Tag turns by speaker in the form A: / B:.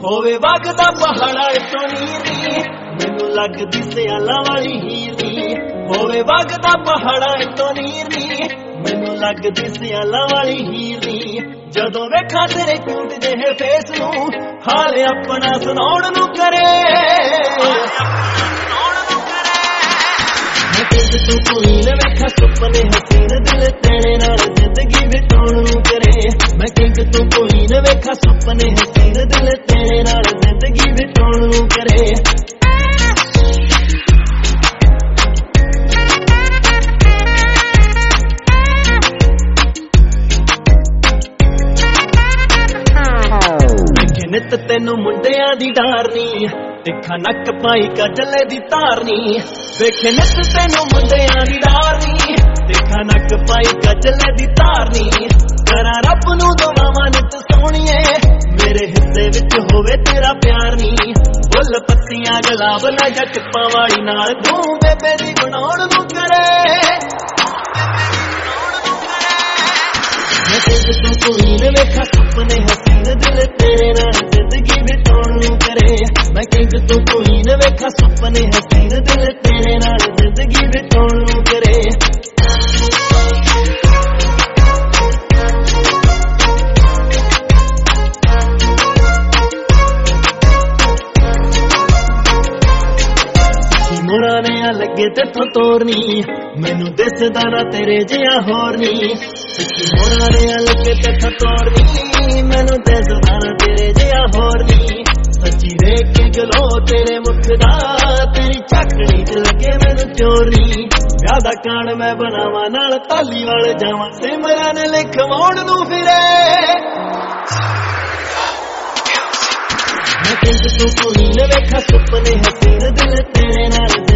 A: ਹੋਵੇ ਵਗਦਾ ਪਹਾੜਾਂ ਤੋਂ ਨੀਰ ਨੀ ਮੈਨੂੰ ਲੱਗਦੀ ਸਿਆਲਾਂ ਵਾਲੀ ਹੀਰ ਨੀ ਹੋਵੇ ਵਗਦਾ ਪਹਾੜਾਂ ਤੋਂ ਨੀਰ ਨੀ ਮੈਨੂੰ ਲੱਗਦੀ ਸਿਆਲਾਂ ਵਾਲੀ ਹੀਰ ਨੀ ਜਦੋਂ ਵੇਖਾਂ ਤੇਰੇ ਕਿਊਟ ਜਿਹੇ ਫੇਸ ਨੂੰ ਹਾਲ ਆਪਣਾ ਸੁਣਾਉਣ ਨੂੰ ਕਰੇ ਤੂੰ ਕੋਈ ਨਾ ਵੇਖਾ ਸੁਪਨੇ ਹਸੀਨ ਦਿਲ ਤੇਰੇ ਨਾਲ ਜ਼ਿੰਦਗੀ ਬਿਤਾਉਣ ਨੂੰ ਕਰੇ ਮੈਂ ਕਿੰਗ ਤੂੰ ਕੋਈ ਨਾ ਵੇਖਾ ਸੁਪਨੇ ਹਸੀਨ ਦਿਲ ਤੇਰੇ ਨਾਲ ਜ਼ਿੰਦਗੀ ਬਿਤਾਉਣ ਨੂੰ ਕਰੇ ਨਿੱਤ ਤੈਨੂੰ ਮੁੰਡਿਆਂ ਦੀ ਡਾਰ ਨੀ ਦੇਖਾਂ ਨੱਕ ਪਾਈ ਕਜਲੇ ਦੀ ਤਾਰ ਨੀ ਵੇਖੇ ਨਿੱਤ ਤੈਨੂੰ ਮੁੰਡਿਆਂ ਦੀ ਡਾਰ ਨੀ ਦੇਖਾਂ ਨੱਕ ਪਾਈ ਕਜਲੇ ਦੀ ਤਾਰ ਨੀ ਕਰਾਂ ਰੱਬ ਨੂੰ ਦੁਆਵਾਂ ਨਿੱਤ ਸੋਹਣੀਏ ਮੇਰੇ ਹਿੱਸੇ ਵਿੱਚ ਹੋਵੇ ਤੇਰਾ ਪਿਆਰ ਨੀ ਫੁੱਲ ਪੱਤੀਆਂ ਗੁਲਾਬ ਨਾ ਜੱਟਾਂ ਵਾਲੀ ਨਾਲ ਤੂੰ ਬੇਬੇ ਦੀ ਬਣਾਉਣ ਨੂੰ ਕਰੇ ਮੈਂ ਤੂੰ ਕੋਈ ਨਾ ਵੇਖਾ ਸੁਪਨੇ ਹਸੀਨ ਦਿਲ ਤੇਰੇ ਨਾਲ ਜ਼ਿੰਦਗੀ ਬਿਤਾਉਣ ਨੂੰ ਕਰੇ ਮੈਂ ਕਿੰਗ ਤੂੰ ਕੋਈ ਨਾ ਵੇਖਾ ਸੁਪਨੇ ਹਸੀਨ ਦਿਲ ਤੇਰੇ ਨਾਲ ਜ਼ਿੰਦਗੀ ਬਿਤਾਉਣ ਨੂੰ ਕਰੇ ਮੋਰਾਂ ਨੇ ਲੱਗੇ ਤੇਥੋਂ ਤੋਰਨੀ ਮੈਨੂੰ ਦਿਸਦਾ ਨਾ ਤੇਰੇ ਜਿਹਾ ਹੋਰ ਨੀ ਮੋਰਾਂ ਨੇ ਲੱਗੇ ਤੇਥੋਂ ਤੋਰਨੀ ਮੈਨੂੰ ਦਿਸਦਾ ਨਾ ਤੇਰੇ ਜਿਹਾ ਹੋਰ ਨੀ ਸੱਚੀ ਵੇਖ ਕੇ ਗਲੋ ਤੇਰੇ ਮੁਖ ਦਾ ਤੇਰੀ ਚੱਕਣੀ ਚ ਲੱਗੇ ਮੈਨੂੰ ਚੋਰਨੀ ਵਿਆਹ ਦਾ ਕਾਣ ਮੈਂ ਬਣਾਵਾਂ ਨਾਲ ਤਾਲੀ ਵਾਲ ਜਾਵਾਂ ਸਿਮਰਨ ਲਿਖਵਾਉਣ ਨੂੰ ਫਿਰੇ ਮੈਂ ਕਿੰਗ ਤੂੰ ਕੋਈ ਨਾ ਵੇਖਾ ਸੁਪਨੇ ਹਸੀਨ ਦਿਲ ਤੇਰੇ ਨਾਲ